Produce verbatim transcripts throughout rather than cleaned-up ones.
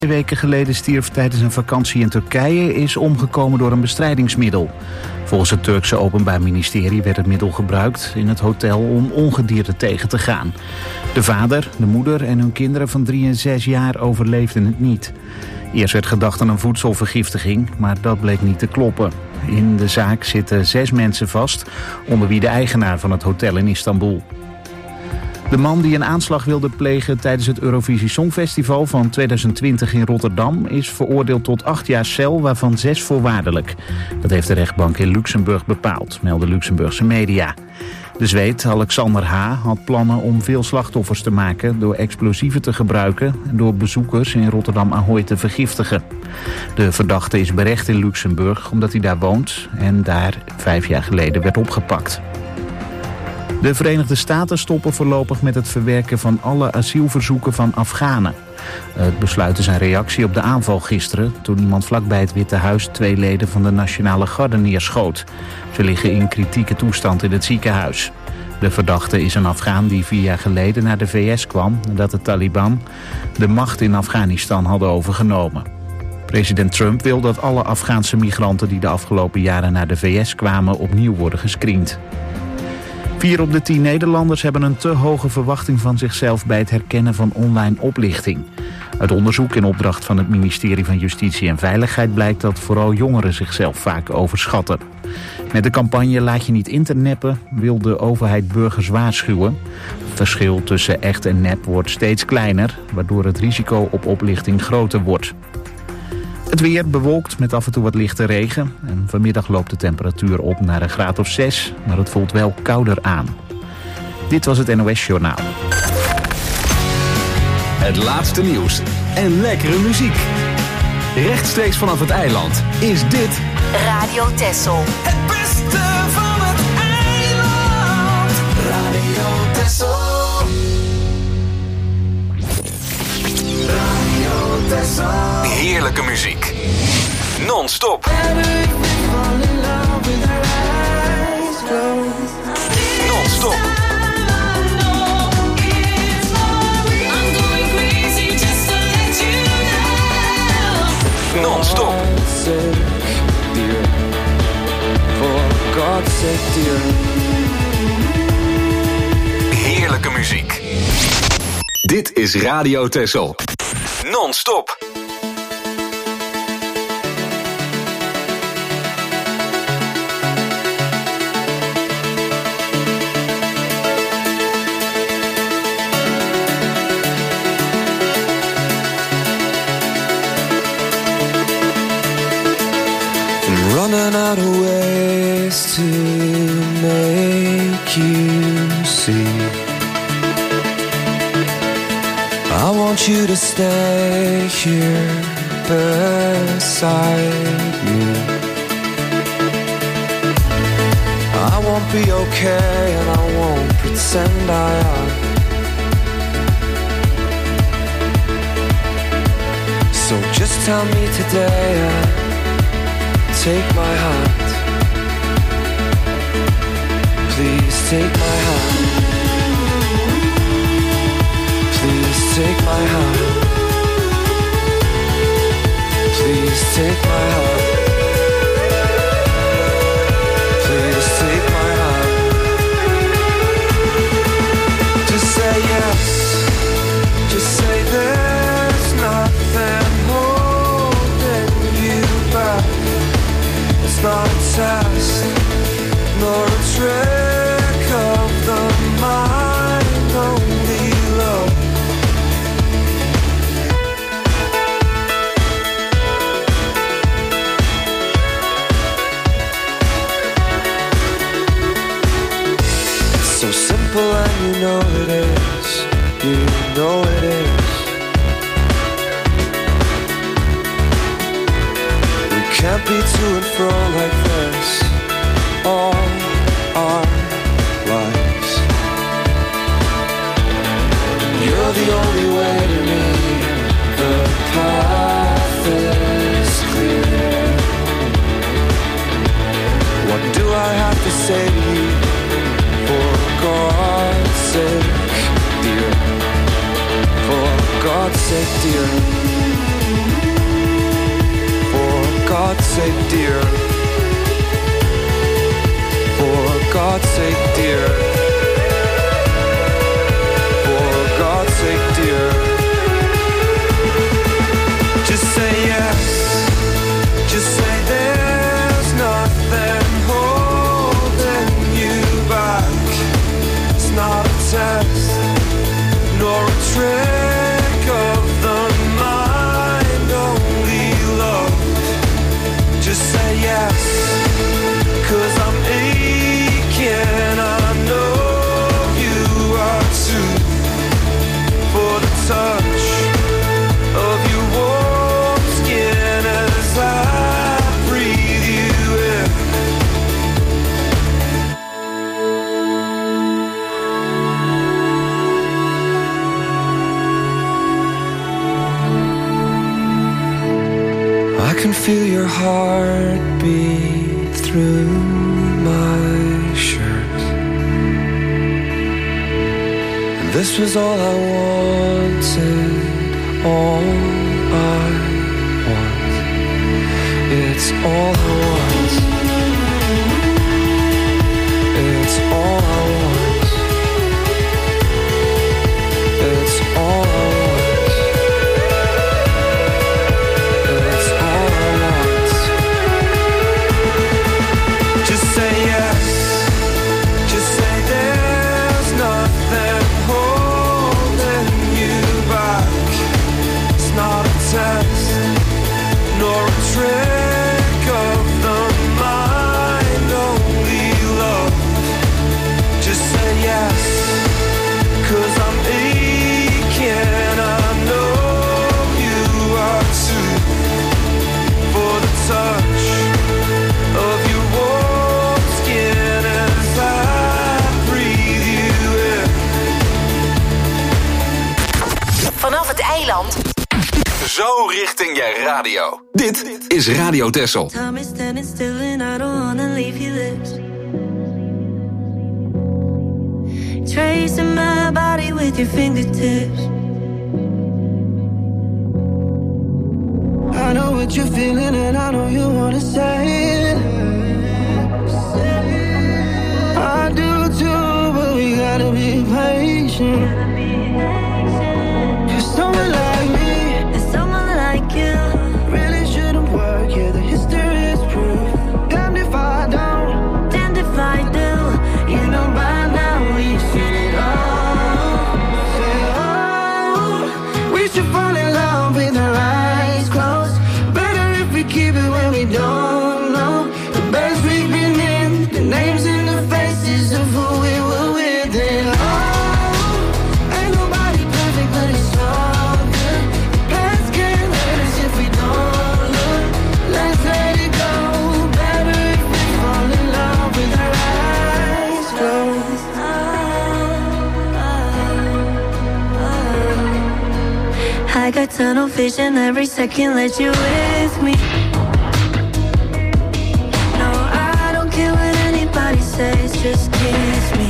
Twee weken geleden stierf tijdens een vakantie in Turkije is omgekomen door een bestrijdingsmiddel. Volgens het Turkse Openbaar Ministerie werd het middel gebruikt in het hotel om ongedierte tegen te gaan. De vader, de moeder en hun kinderen van drie en zes jaar overleefden het niet. Eerst werd gedacht aan een voedselvergiftiging, maar dat bleek niet te kloppen. In de zaak zitten zes mensen vast, onder wie de eigenaar van het hotel in Istanbul. De man die een aanslag wilde plegen tijdens het Eurovisie Songfestival van tweeduizend twintig in Rotterdam is veroordeeld tot acht jaar cel, waarvan zes voorwaardelijk. Dat heeft de rechtbank in Luxemburg bepaald, melden Luxemburgse media. De Zweed Alexander H. had plannen om veel slachtoffers te maken door explosieven te gebruiken en door bezoekers in Rotterdam Ahoy te vergiftigen. De verdachte is berecht in Luxemburg omdat hij daar woont en daar vijf jaar geleden werd opgepakt. De Verenigde Staten stoppen voorlopig met het verwerken van alle asielverzoeken van Afghanen. Het besluit is een reactie op de aanval gisteren toen iemand vlakbij het Witte Huis twee leden van de Nationale Garde neerschoot. Ze liggen in kritieke toestand in het ziekenhuis. De verdachte is een Afghaan die vier jaar geleden naar de V S kwam nadat de Taliban de macht in Afghanistan hadden overgenomen. President Trump wil dat alle Afghaanse migranten die de afgelopen jaren naar de V S kwamen opnieuw worden gescreend. Vier op de tien Nederlanders hebben een te hoge verwachting van zichzelf bij het herkennen van online oplichting. Uit onderzoek in opdracht van het ministerie van Justitie en Veiligheid blijkt dat vooral jongeren zichzelf vaak overschatten. Met de campagne Laat je niet interneppen wil de overheid burgers waarschuwen. Het verschil tussen echt en nep wordt steeds kleiner, waardoor het risico op oplichting groter wordt. Het weer bewolkt met af en toe wat lichte regen. En vanmiddag loopt de temperatuur op naar een graad of zes, maar het voelt wel kouder aan. Dit was het N O S Journaal. Het laatste nieuws en lekkere muziek. Rechtstreeks vanaf het eiland is dit Radio Texel. Het beste van het eiland. Radio Texel. Radio Texel. heerlijke muziek. Non-stop. Non-stop. Non-stop. Heerlijke muziek. Dit is Radio Texel. Non-stop. Running out of ways to make you see. I want you to stay here beside me. I won't be okay and I won't pretend I am. So just tell me today and take my hand. Please take my hand. Please take my hand. Please take my hand. Please take my hand. Just say yes. Just say there's nothing holding you back. It's not a test, nor a trick of the mind, only love. It's so simple and you know it is, you know it is. Can't be to and fro like this all our lives. You're the only way to me. The path is clear. What do I have to say to you? For God's sake, dear. For God's sake, dear. God's sake, dear. For God's sake, dear. For God's sake, dear. Just say yes. Just say there's nothing holding you back. It's not a test, nor a trick of the mind, only love. Just say yes, 'cause I'm aching, I know you are too. For the touch of your warm skin as I breathe you in. I can feel your heartbeat through my shirt. And this was all I wanted, all I want. It's all I want. It's all I want. It's all I want. It's all I want. Just say yes. Just say there's nothing holding you back. It's not a test, nor a trick of the mind, only love. Just say yes, 'cause I'm aching, I know you are too. For the touch of your warm skin as I breathe you in. Vanaf het eiland. Zo richting je radio. Dit is Radio Texel. Time is standing still and I don't wanna leave you this. Tracing my body with your fingertips. I know what you're feeling and I know you wanna say it. I do too, but we gotta be patient. 'Cause someone like me And someone like you really shouldn't work. Yeah, the history is proof. Damned if I don't, damned if I do. you know by now we've seen it all. Say, oh, we should fall in love with our eyes closed. Better if we keep it when we don't know the best we've been in, the names and the faces of who we were with. And oh, ain't nobody perfect, but it's all good. Past can't hurt us if we don't look. Let's let it go. Better if we fall in love with our eyes closed. I got tunnel vision every second that you're with me. No, I don't care what anybody says, just kiss me.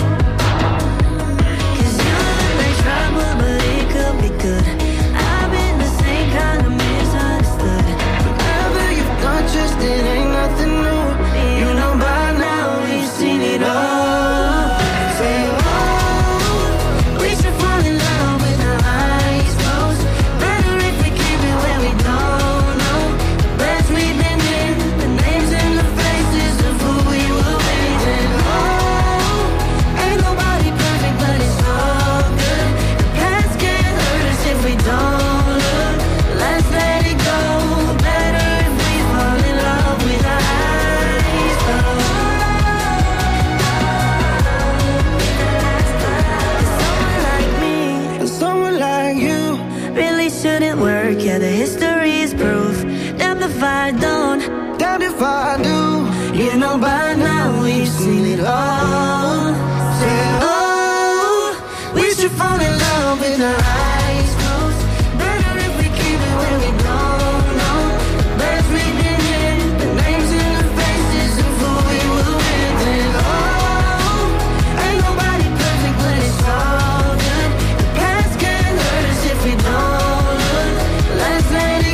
'Cause you look like trouble, but it could be good. I've been the same kind of misunderstood. Whatever you've done, just it ain't nothing new. You know by now we've seen it all. Say, oh, we should fall in love with our eyes closed. Better if we keep it where we don't know the best we've been in, the names and the faces of who we were with. And oh, ain't nobody perfect, but it's all good. The past can't hurt us if we don't look. Let's let it go. Better if we fall in love with our eyes closed. Someone like me And someone like you really shouldn't work. Yeah, the history is proof. Damn if I don't. damned if I do. You know by now we've seen it all. Say, oh, we should fall in love with our eyes closed. Better if we keep it where we don't know the best we've been in, the names and the faces of who we were with. And oh, ain't nobody perfect, but it's all good. The past can't hurt us if we don't look. Let's let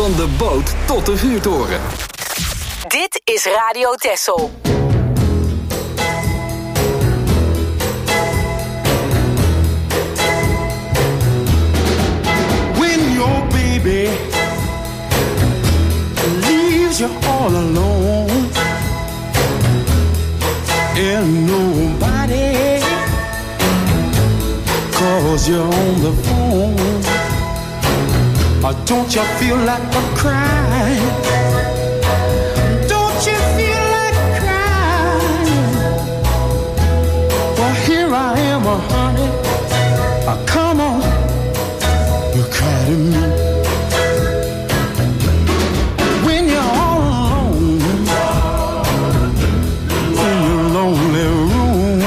Van de boot tot de vuurtoren. Dit is Radio Texel. When your baby leaves you all alone and nobody calls you on the phone, or don't you feel like a crying? Don't you feel like crying? Well, here I am, uh, honey. Uh, come on, you cry to me. When you're all alone in your lonely room,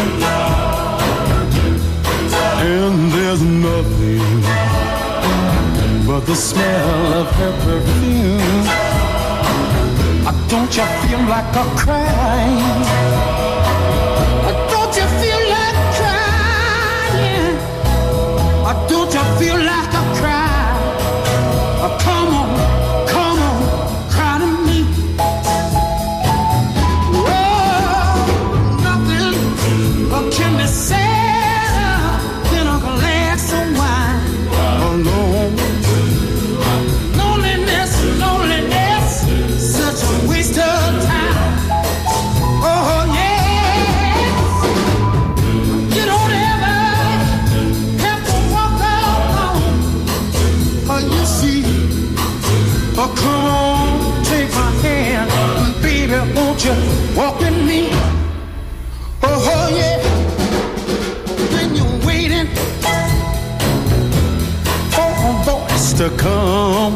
and there's nothing but the smell of her perfume. Uh, don't you feel like a crying? Uh, don't you feel like crying? Uh, don't you feel like a cry? Uh, come on, come on, cry to me. Oh, nothing uh, can be said in a glass of wine alone. Loneliness, loneliness, such a waste of time. Oh yeah, you don't ever have to walk alone. Oh, you see, oh come on, take my hand, baby, won't you walk with me? Oh, oh yeah, when you're waiting for a voice to come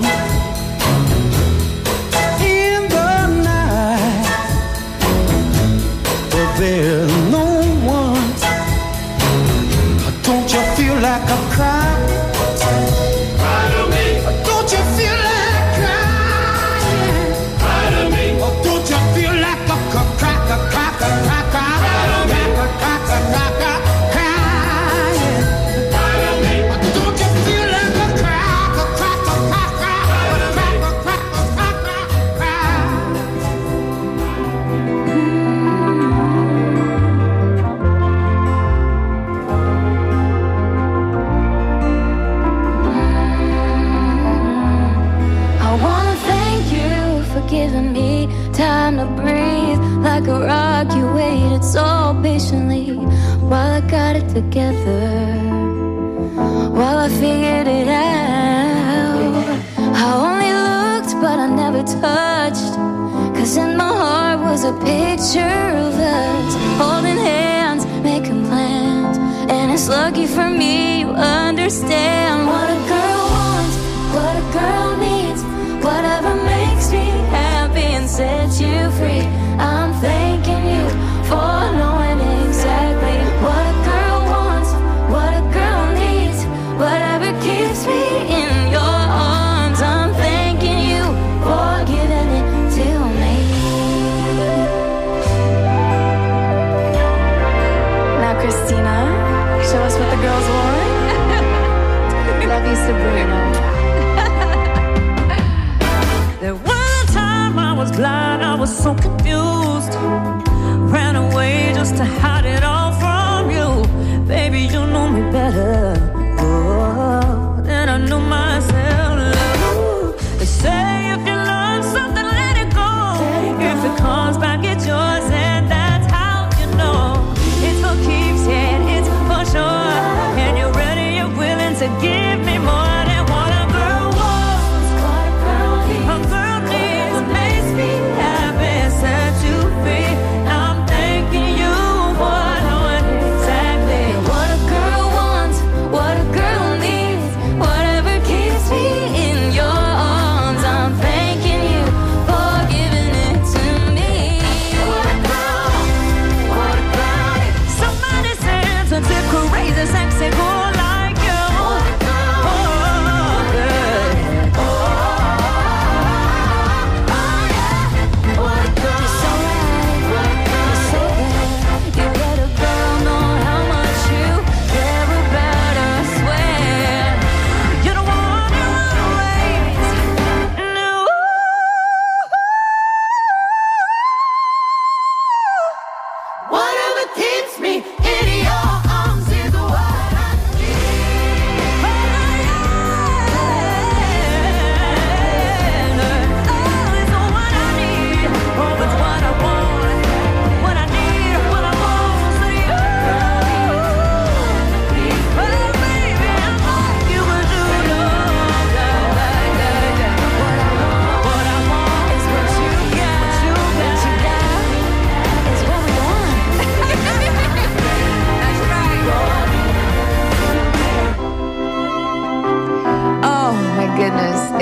in the night, but there's no one. Don't you feel like a cry? Cry to me. Don't you feel like crying? Cry to me. Don't you feel like a cry, cry, cry, cry, cry, cry, cry, cry, cry, cry, crying? Cry to me. Don't you feel like a cry, cry, cry, cry, cry, cry, cry, cry, cry, cry? I wanna thank you for giving me time to breathe. Like a rock, you waited so patiently while I got it together, while I figured it out. I only looked, but I never touched, 'cause in my heart was a picture of us holding hands, making plans. And it's lucky for me you understand what a girl wants, what a girl needs, whatever makes me happy and sets you free. I'm thanking you for knowing exactly what a girl wants, what a girl needs, whatever keeps me in your arms. I'm thanking you for giving it to me. Now, Christina, show us what the girls want. Love you, Sabrina.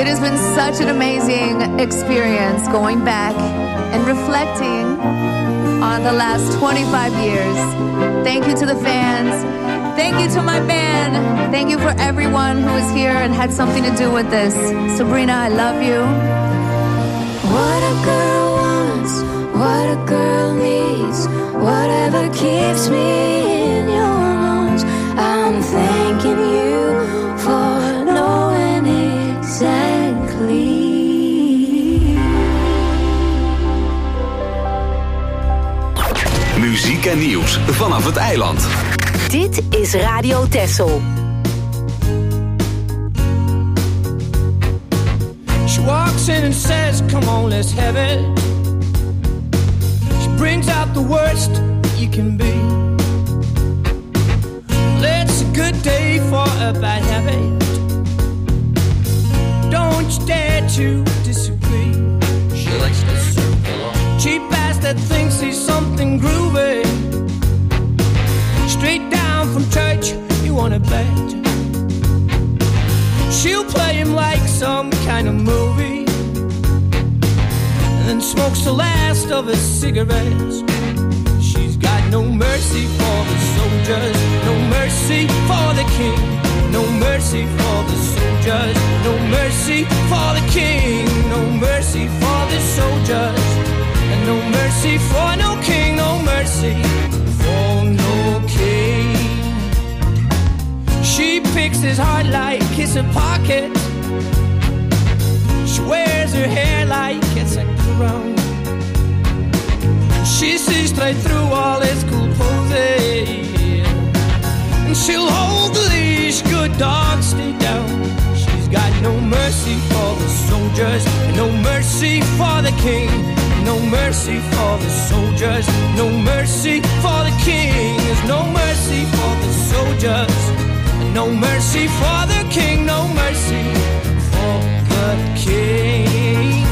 It has been such an amazing experience going back and reflecting on the last twenty-five years. Thank you to the fans. Thank you to my band. Thank you for everyone who is here and had something to do with this. Sabrina, I love you. What a girl wants, what a girl needs, whatever keeps me in your arms. I'm thanking you for knowing exactly. Muziek en nieuws vanaf het eiland. Dit is Radio Texel. She walks in and says, come on, let's have it. She brings out the worst that you can be. Well, it's a good day for a bad habit. Don't you dare to disagree. She likes to circle on. Cheap ass that thinks he's something groovy. Straight down from church, you wanna bet. She'll play him like some kind of movie, and then smokes the last of his cigarettes. She's got no mercy for the soldiers, no mercy for the king, no mercy for the soldiers, no mercy for the king, no mercy for the soldiers, and no mercy for no king, no mercy for no king. She picks his heart like it's a pocket. She wears her hair like it's a crown. She sees straight through all his cool poses, and she'll hold the leash, good dog, stay down. She's got no mercy for the soldiers, no mercy for the king, no mercy for the soldiers, no mercy for the king. There's no mercy for the soldiers, no mercy for the king, no mercy for the king.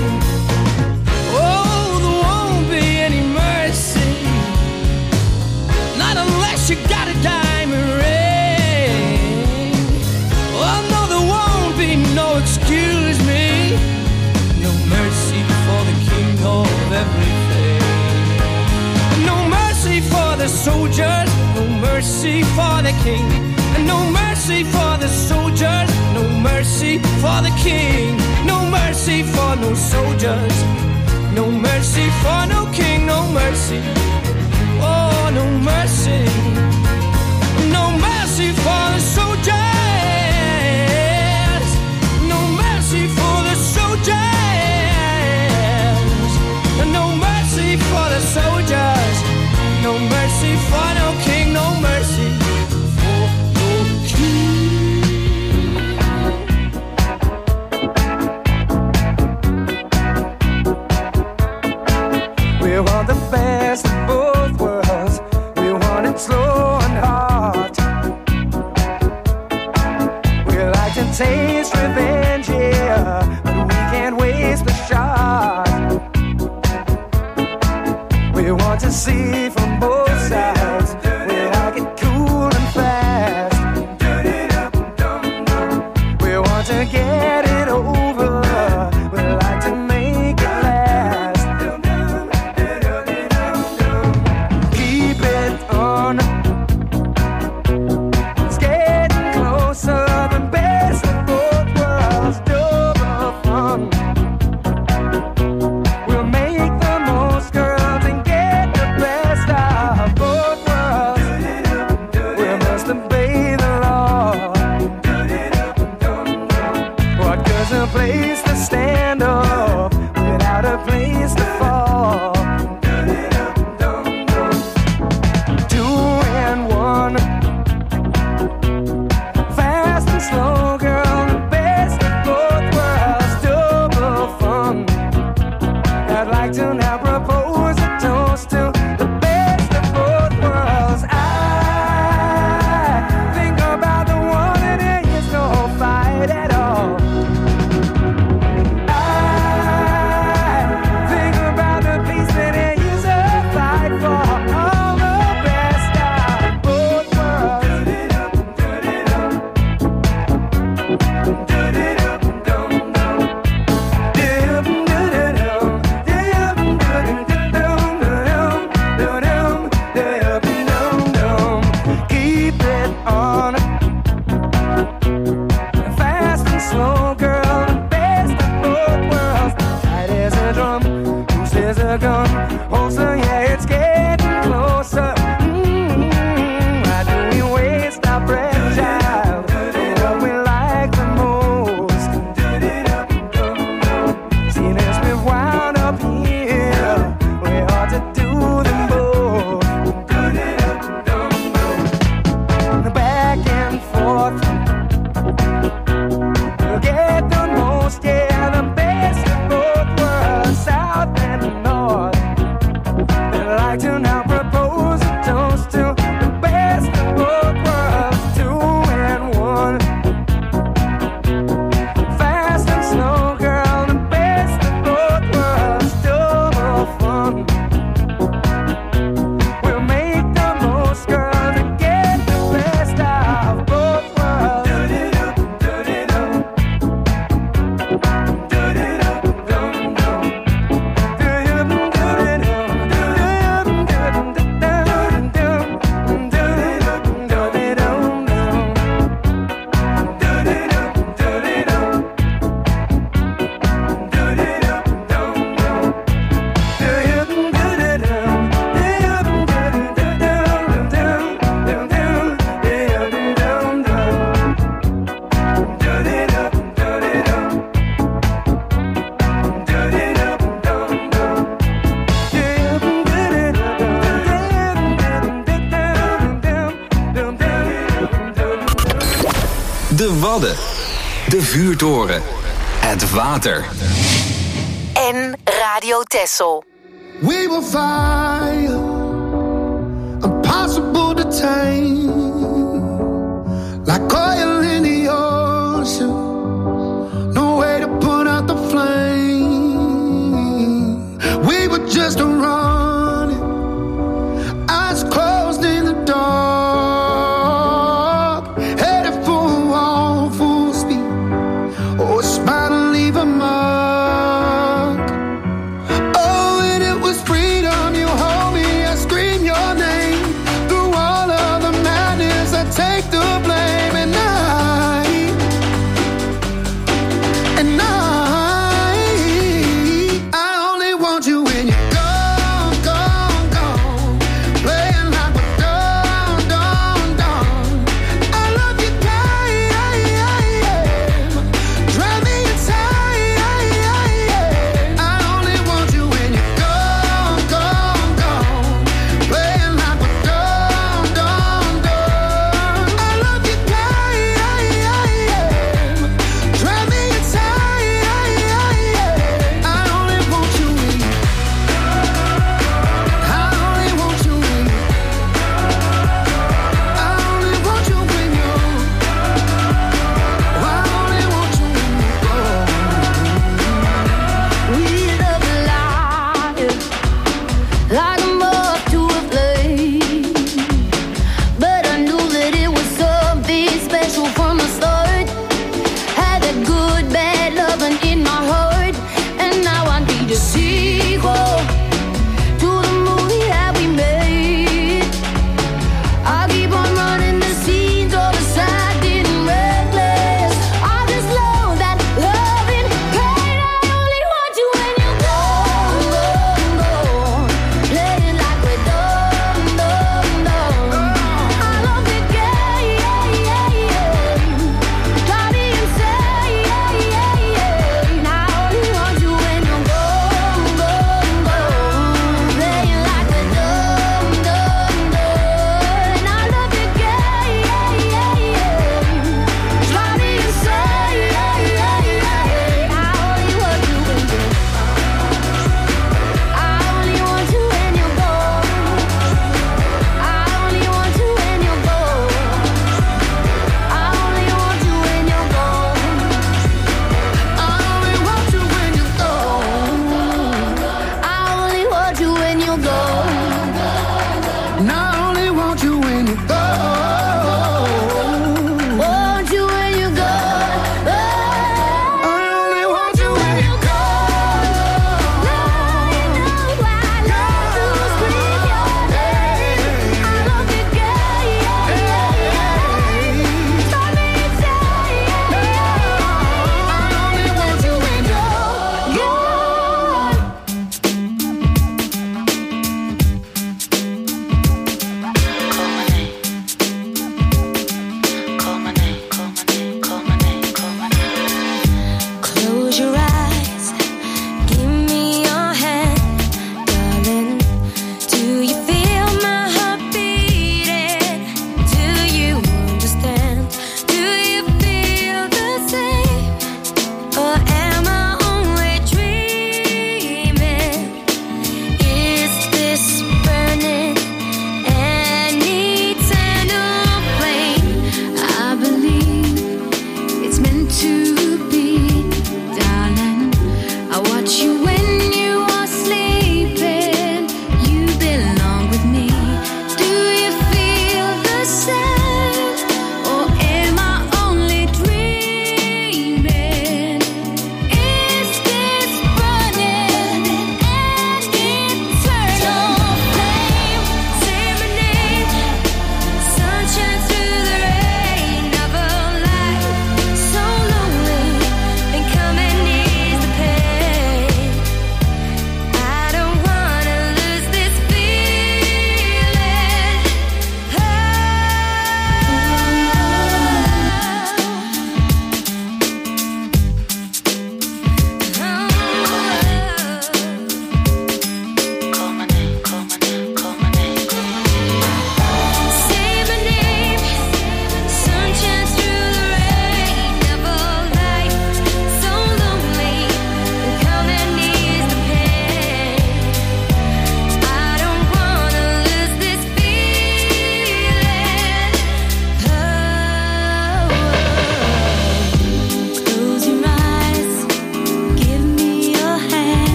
Oh, there won't be any mercy, not unless you got a diamond ring. Oh no, there won't be no excuse me, no mercy for the king of everything. No mercy for the soldiers, no mercy for the king, and no mercy for the soldiers, no mercy for the king, no mercy for no soldiers, no mercy for no king, no mercy, oh no mercy, no mercy for the soldiers, no mercy for the soldiers, no mercy for the soldiers, no mercy for no king, no mercy. We want the best of both worlds. We want it slow and hard. We like to taste revenge, yeah, but we can't waste the shot. We want to see from both sides. We like it cool and fast. We want to get it over. We like to make it last. Keep it on. It's getting closer. The best of both worlds. Double fun. We'll make the most, girls, and get the best of both worlds. We must obey the law. What good's a place to stand up without a place to fall? Two and one, fast and slow, girl, the best of both worlds, double fun. I'd like to now propose a toast to the best of both worlds. I think about the one and there is no fight at all. De Wadden. De vuurtoren. Het water. En Radio Texel. We will fire, impossible to tame, like oil in the ocean, no way to put out the flame. We were just running, eyes closed in the dark, headed for a wall full speed, oh, it's bound to leave a mark. Take the blame and now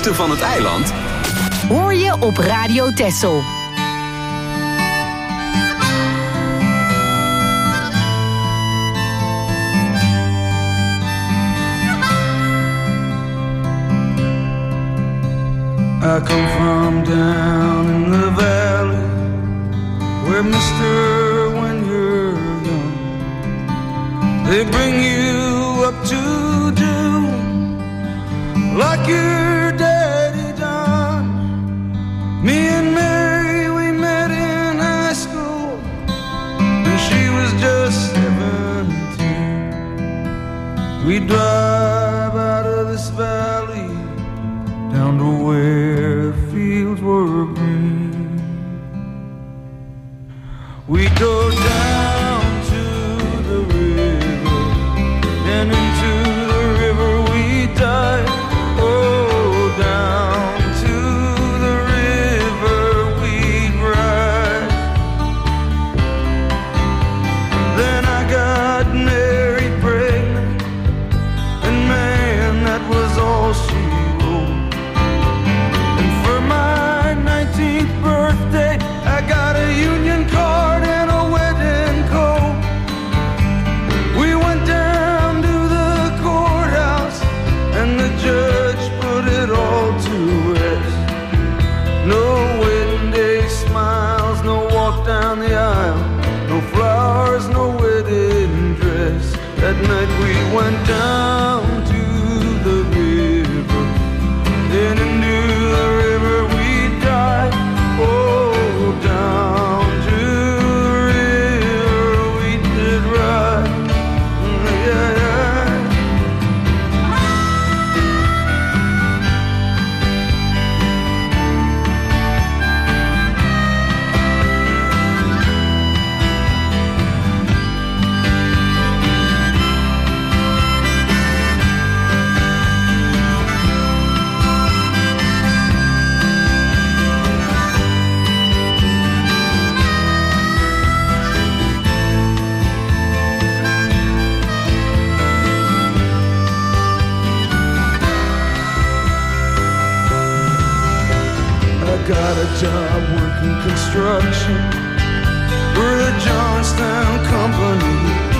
mooiste van het eiland hoor je op Radio Texel. I come from down in the valley where, mister, when you're young, they bring you up to do like your daddy done. Me and Mary, we met in high school, and she was just seventeen. We drive out of this valley down to where fields were green. We go down to the river, and into the river we dive. Oh, down to the river we ride. Then I got married pregnant, and man, that was all she birthday, I got a union card and a wedding coat. We went down to the courthouse, and the judge put it all to rest. No wedding day smiles, no walk down the aisle, no flowers, no wedding dress. That night we went down to the river, then into the river we dive. Oh, down to the river we did ride. Yeah, yeah. Got a job working construction for the Johnstown Company,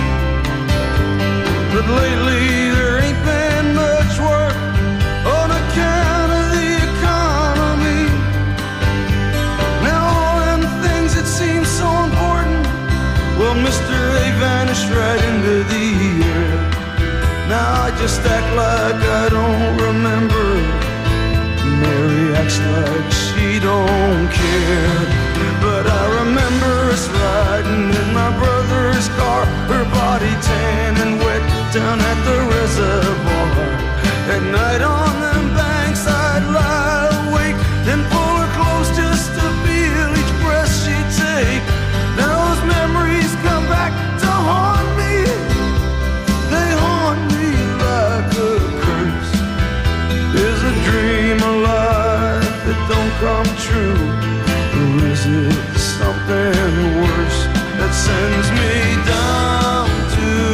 but lately there ain't been much work on account of the economy. Now all them things that seem so important, well, mister, they vanished right into the air. Now I just act like I don't remember. Mary acts like she don't care, but I remember us riding in my brother's car, her body tan and wet down at the reservoir. At night on them banks I'd lie awake and pull her close just to feel each breath she'd take. Now those memories come back to haunt me, they haunt me like a curse. Is a dream alive that don't come true, or is it something worse that sends me down to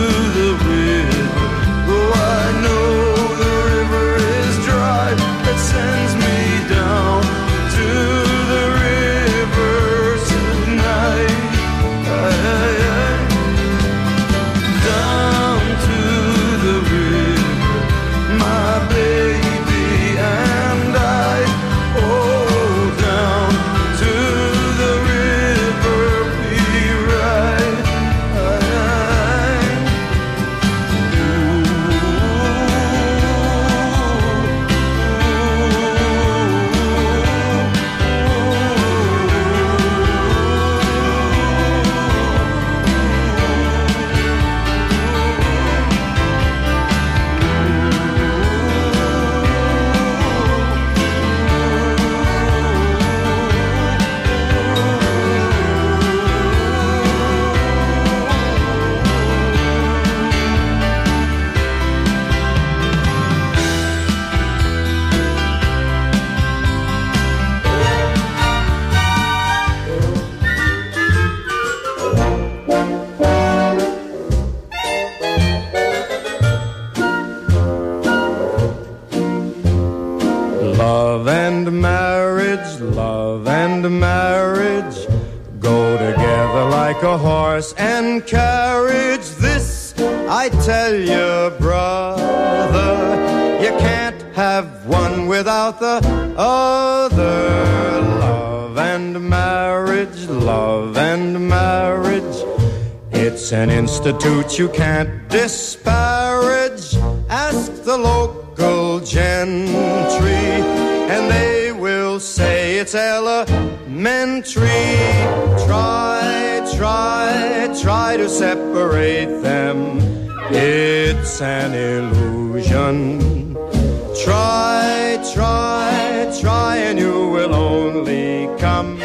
and carriage. This I tell you, brother, you can't have one without the other. Love and marriage, love and marriage, it's an institute you can't disparage. Ask the local gentry, and they will say it's elementary. Try, try, try to separate them, it's an illusion. Try, try, try, and you will only come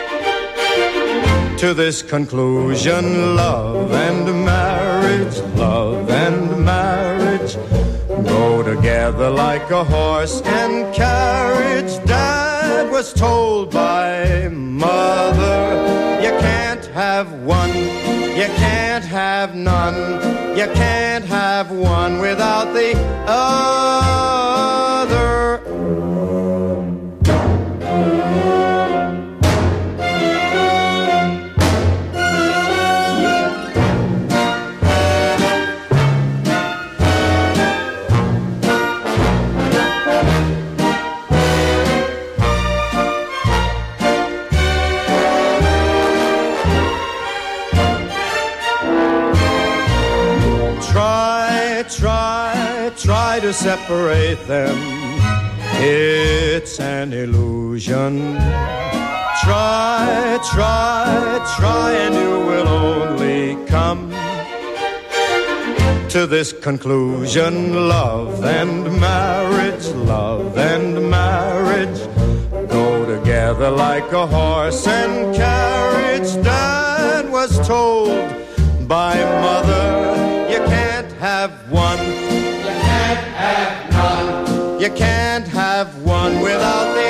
to this conclusion. Love and marriage, love and marriage go together like a horse and carriage. Dad was told by mother, you can't have one, you can't have none, you can't have one without the other. Try to separate them, it's an illusion. Try, try, try, and you will only come to this conclusion. Love and marriage, love and marriage go together like a horse and carriage. Dad was told by mother, you can't have one, have none. You can't have one without the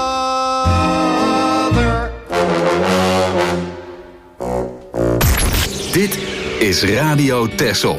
other. Dit is Radio Texel.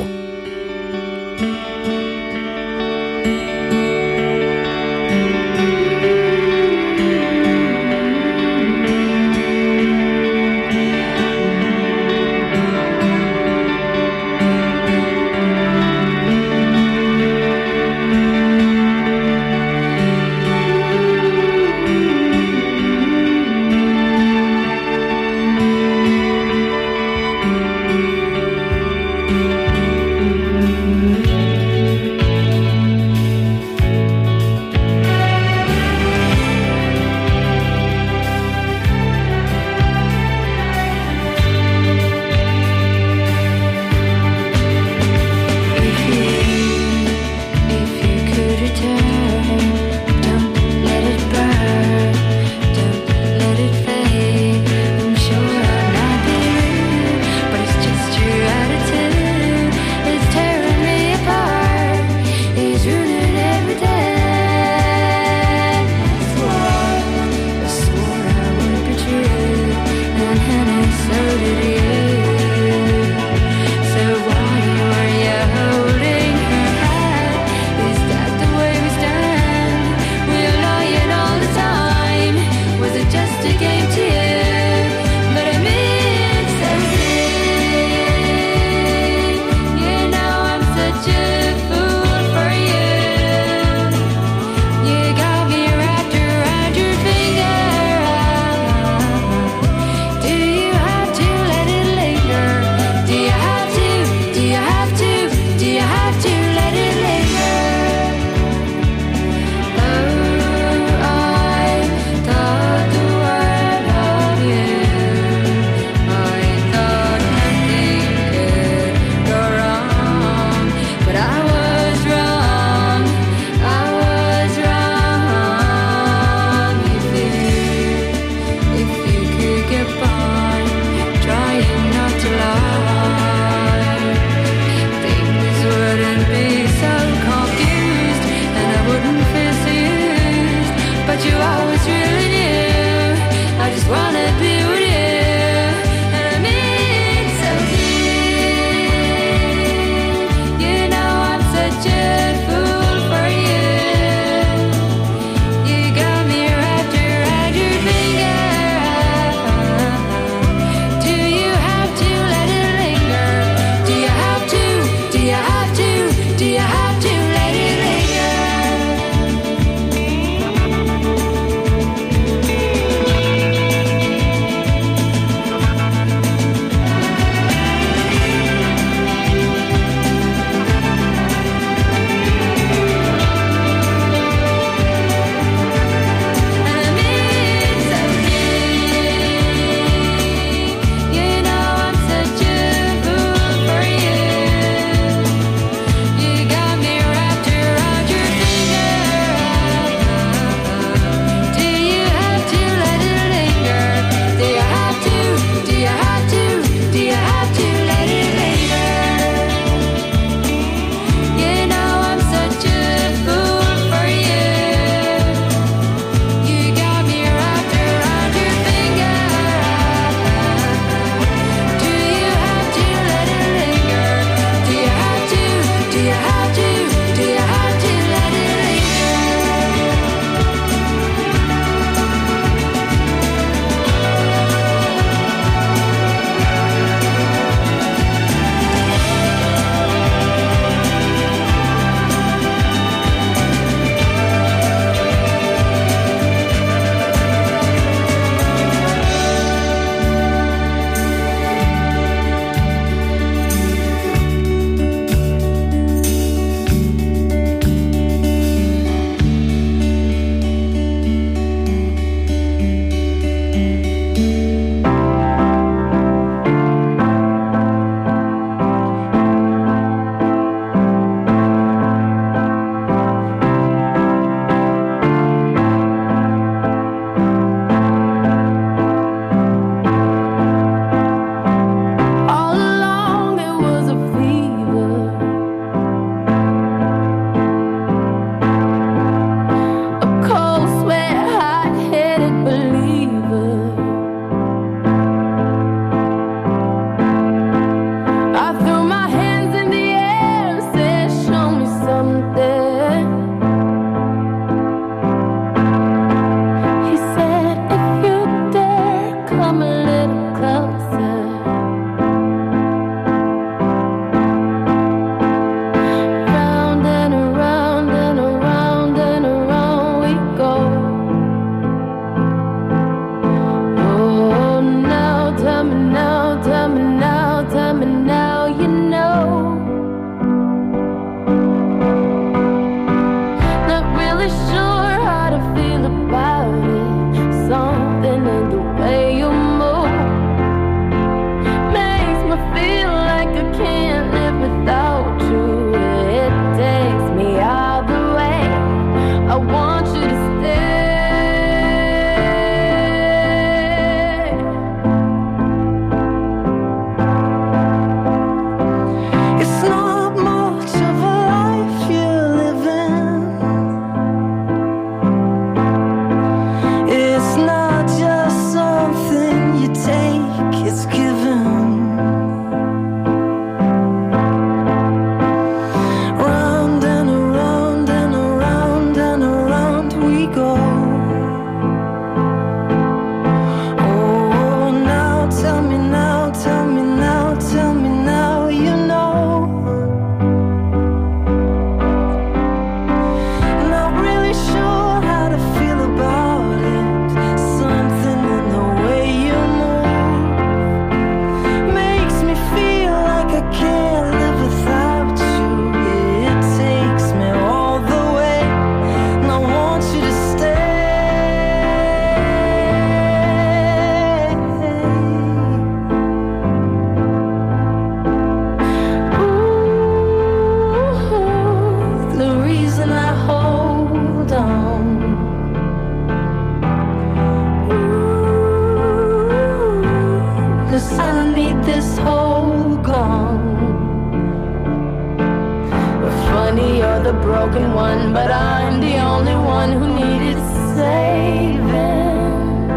broken one, but I'm the only one who needed saving.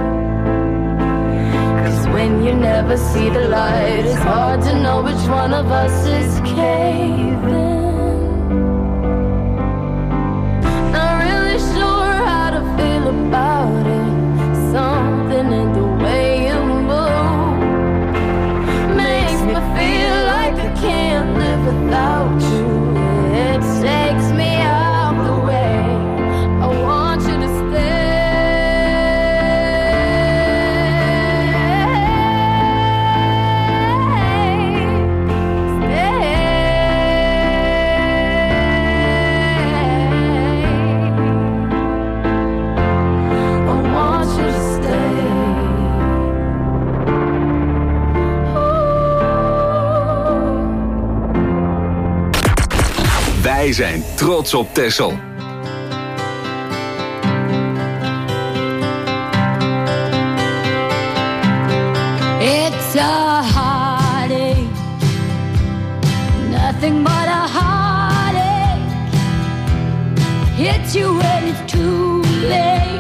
Cause when you never see the light, it's hard to know which one of us is caving. Not really sure how to feel about it. Something in the way you move makes me feel like I can't live without you. It takes me out the way. I want you to Wij zijn trots op Texel. It's a heartache, nothing but a heartache. Hits you when it's too late,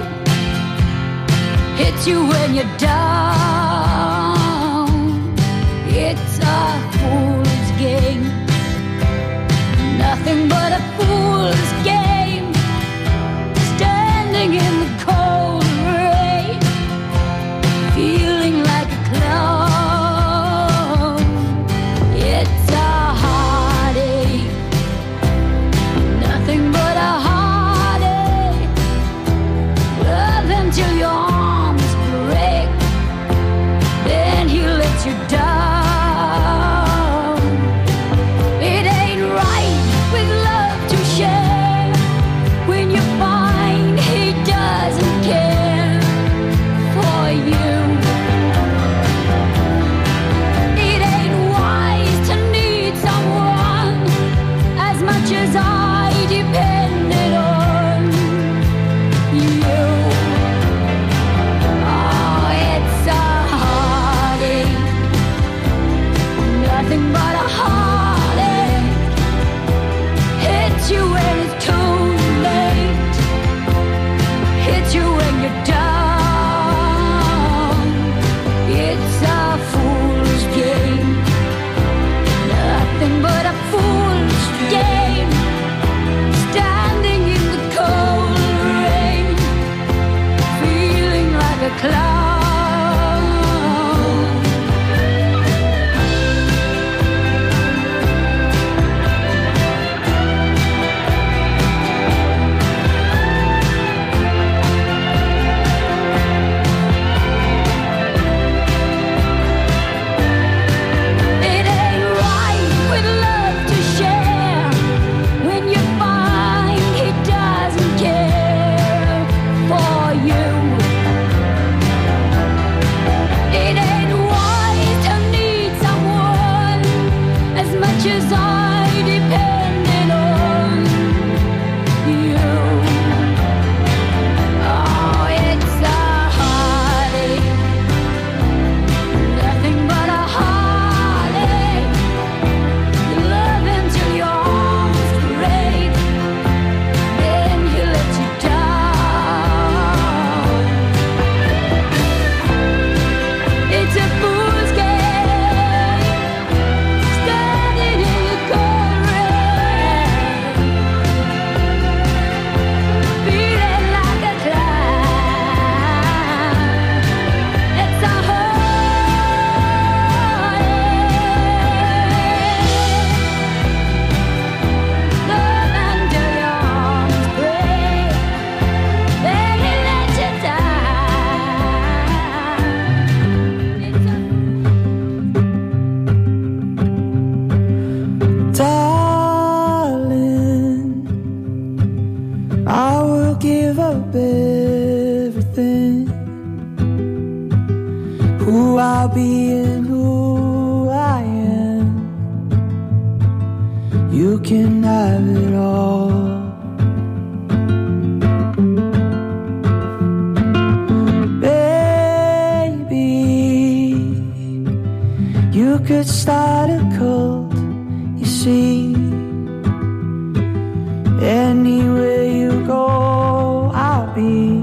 hits you when you're down. It's a fool's game, nothing but a fool's game. Standing in the cold rain, feeling like a clown. It's a heartache, nothing but a heartache. Love until your arms break, then he lets you down. Anywhere you go, I'll be.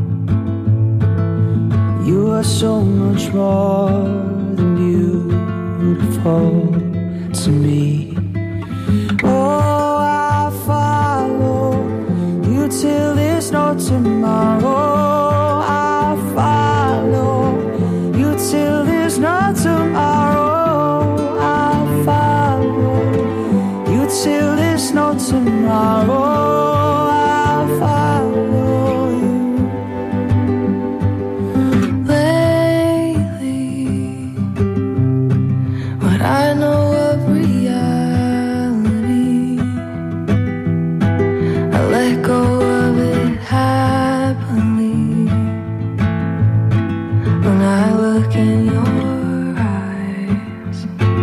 You are so much more than beautiful to me. Oh, I'll follow you till there's no tomorrow. I'll follow you till there's no tomorrow. I'll follow you till there's no tomorrow. I'll follow you. Lately, what I know of reality, I let go of it happily. When I look in your eyes,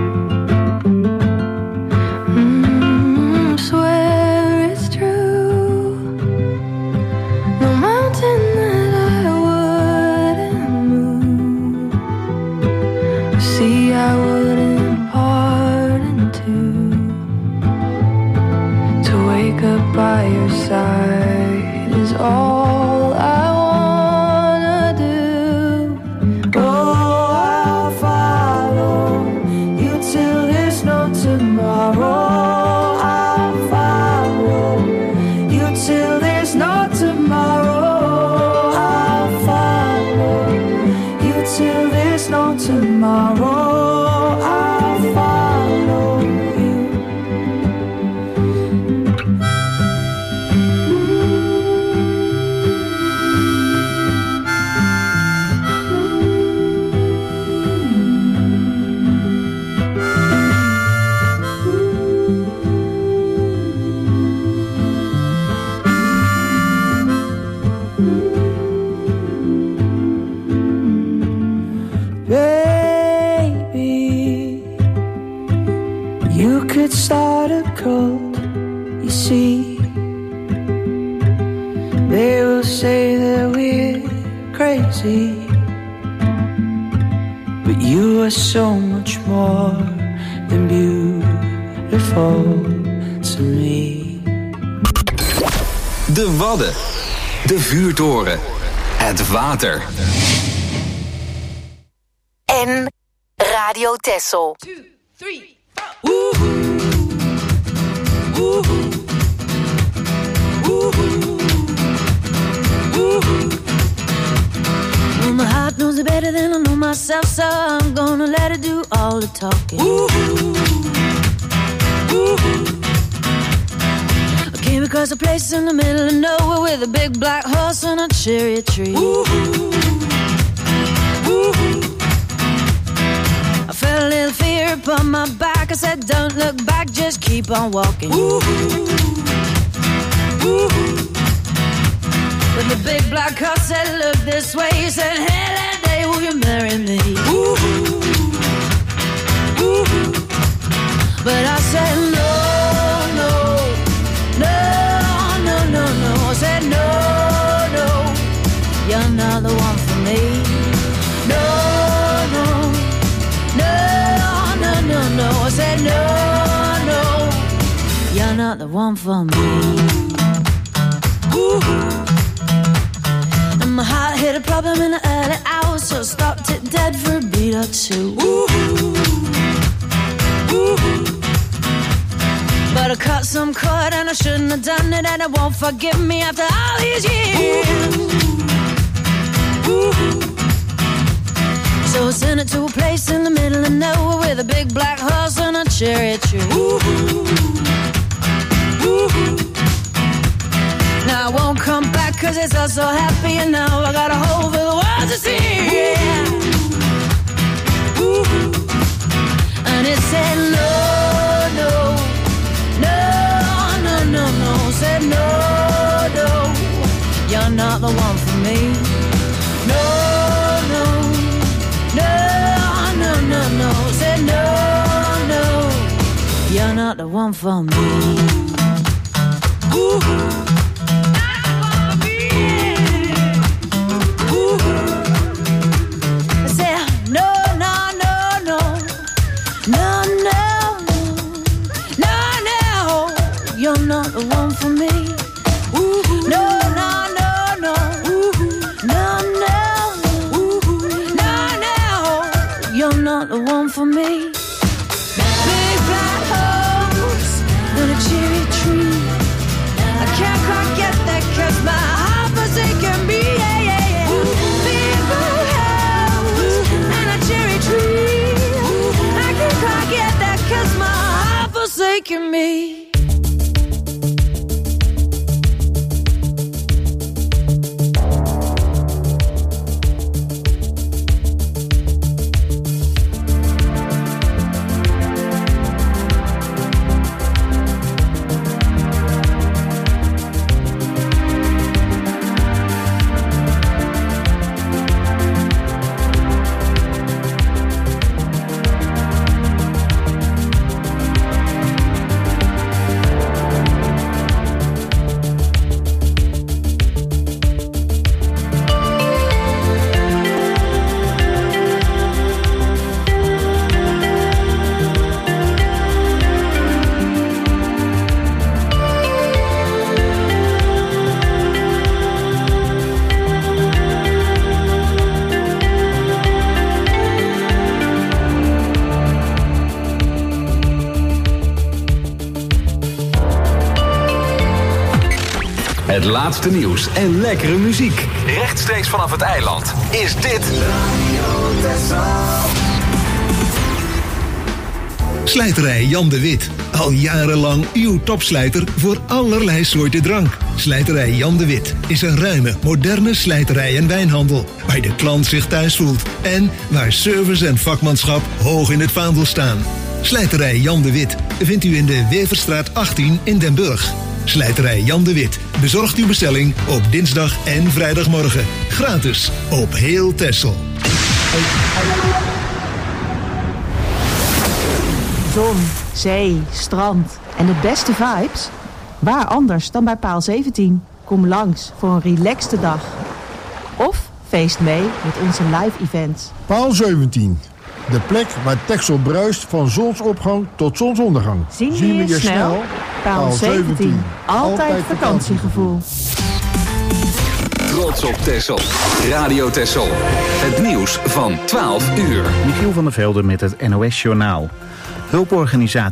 mm, swear it's true. No mountain that I wouldn't move, sea I wouldn't pardon to, to wake up by your side is all I wanna do. Oh, I'll follow you till there's no tomorrow. I'll follow you till there's no tomorrow. I'll follow you till there's no tomorrow. I'll follow you. Baby, you could start a cult, you see. They will say that we're crazy, but you are so much more than beautiful to me. De Wadden. De vuurtoren. Het water. En Radio Texel. Well, my heart knows it better than I know myself, so I'm gonna let it do all the talking. I came across a place in the middle of nowhere with a big black horse and a cherry tree. I felt a little fear upon my back. I said, don't look back, just keep on walking. But the big black horse said, look this way. He said, hey, that day will you marry me? But I said, no, no, no, no, no, no. I said, no, no, you're not the one for me. No, no, no, no, no, no. I said, no, no, you're not the one for me. And my heart hit a problem in the early hours, so I stopped it dead for a beat or two. But I cut some cord and I shouldn't have done it, and it won't forgive me after all these years. So I sent it to a place in the middle of nowhere with a big black horse and a cherry tree. Now I won't come back cause it's all so happy, and now I got a hole for the world to see. Yeah. And it said no, no, no, no, no, no. Said no, no, you're not the one for me. No, no, no, no, no, no. Said no, no, you're not the one for me. Ooh. You're you're not the one for me. Ooh, no, no, no, no. Ooh, no, no. Ooh, no, no. You're not the one for me. Big flat hopes and a cherry tree. I can't quite get that 'cause my heart forsaken me. Yeah, yeah, yeah. Big flat hopes and a cherry tree. I can't quite get that 'cause my heart forsaken me. Het laatste nieuws en lekkere muziek. Rechtstreeks vanaf het eiland is dit Slijterij Jan de Wit. Al jarenlang uw topslijter voor allerlei soorten drank. Slijterij Jan de Wit is een ruime, moderne slijterij en wijnhandel. Waar de klant zich thuis voelt. En waar service en vakmanschap hoog in het vaandel staan. Slijterij Jan de Wit vindt u in de Weverstraat achttien in Den Burg. Slijterij Jan de Wit bezorgt uw bestelling op dinsdag en vrijdagmorgen. Gratis op heel Texel. Zon, zee, strand en de beste vibes? Waar anders dan bij Paal zeventien? Kom langs voor een relaxte dag. Of feest mee met onze live events. Paal zeventien. De plek waar Texel bruist van zonsopgang tot zonsondergang. Zien we je, je snel? snel? Paal zeventien. Altijd, Altijd vakantiegevoel. Trots op Texel. Radio Texel. Het nieuws van twaalf uur. Michiel van der Velde met het N O S Journaal. Hulporganisatie